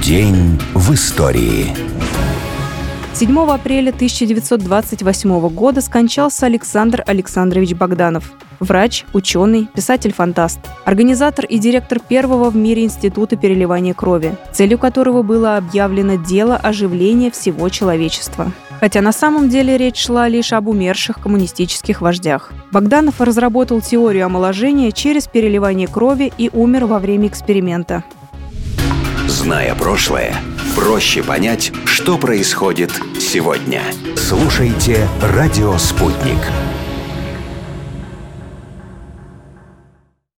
День в истории. 7 апреля 1928 года скончался Александр Александрович Богданов. Врач, ученый, писатель-фантаст, организатор и директор первого в мире института переливания крови, целью которого было объявлено дело оживления всего человечества. Хотя на самом деле речь шла лишь об умерших коммунистических вождях. Богданов разработал теорию омоложения через переливание крови и умер во время эксперимента. Зная прошлое, проще понять, что происходит сегодня. Слушайте «Радио Спутник».